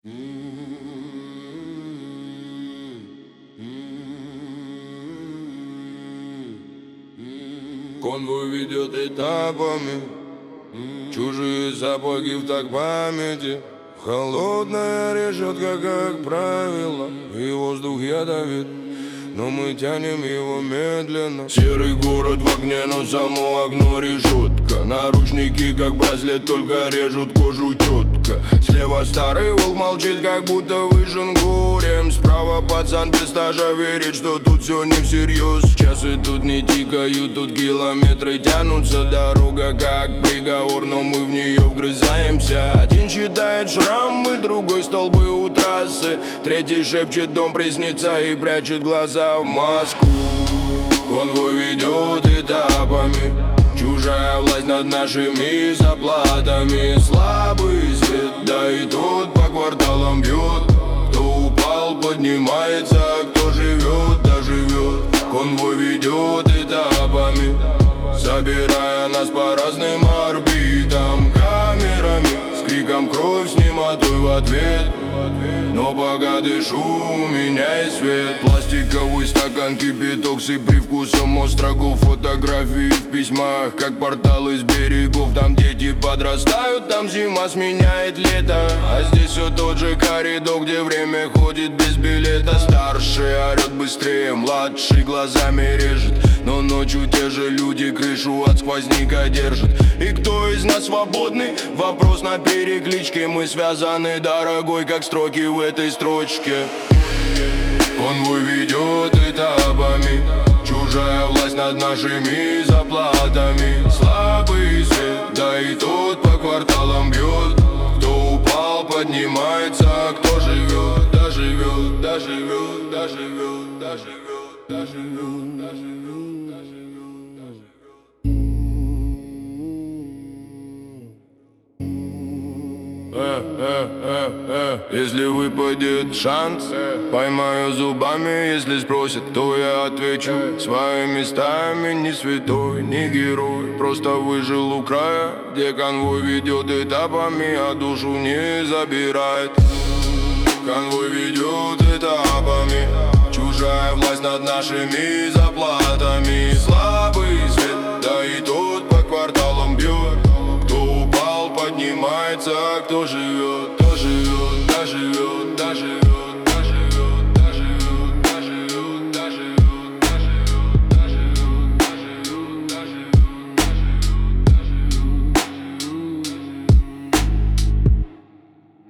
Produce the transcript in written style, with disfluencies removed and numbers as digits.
Конвой ведет этапами, чужие сапоги в так памяти. Холодная решетка, как правило, и воздух ядовит, но мы тянем его медленно. Серый город в огне, но само окно решетка. Наручники, как браслет, только режут кожу четко. Слева старый волк молчит, как будто выжжен горем. Справа пацан без стажа верит, что тут все не всерьез. Часы тут не тикают, тут километры тянутся. Дорога как приговор, но мы в нее вгрызаемся. Один считает шрамы, другой столбы у трассы. Третий шепчет, дом приснится и прячет глаза в маску. Конвой ведет этапами, чужая власть над нашими заплатами. Слабый свет, да и тот по кварталам бьет. Кто упал, поднимается, кто живет, да живет. Конвой ведет этапами, собирая нас по разным орбитам. Камерами, с криком кровь, с немотой в ответ. Но пока дышу, у меня есть свет. Пластиковый стакан, кипяток с привкусом острогов. Фотографии в письмах, как порталы с берегов. Там дети подрастают, там зима сменяет лето. А здесь все тот же коридор, где время ходит без билета. Старший орет быстрее, младший глазами режет. Но ночью те же люди крышу от сквозняка держат. И кто из нас свободный? Вопрос на перекличке. Мы связаны, дорогой, как строки в этой строчке. Конвой ведет этапами, чужая власть над нашими заплатами. Слабый свет, да и тот по кварталам бьет. Кто упал, поднимается, кто живет, да живет, да живет, да живет, да живет, да живет, да живет. Если выпадет шанс, поймаю зубами. Если спросят, то я отвечу своими местами. Не святой, не герой, просто выжил у края, где конвой ведет этапами, а душу не забирает. Конвой ведет этапами, чужая власть над нашими заплатами. Слабый свет, да и тот по кварталам бьет. Кто упал, поднимается, кто живет, да живет, да живет, да живет.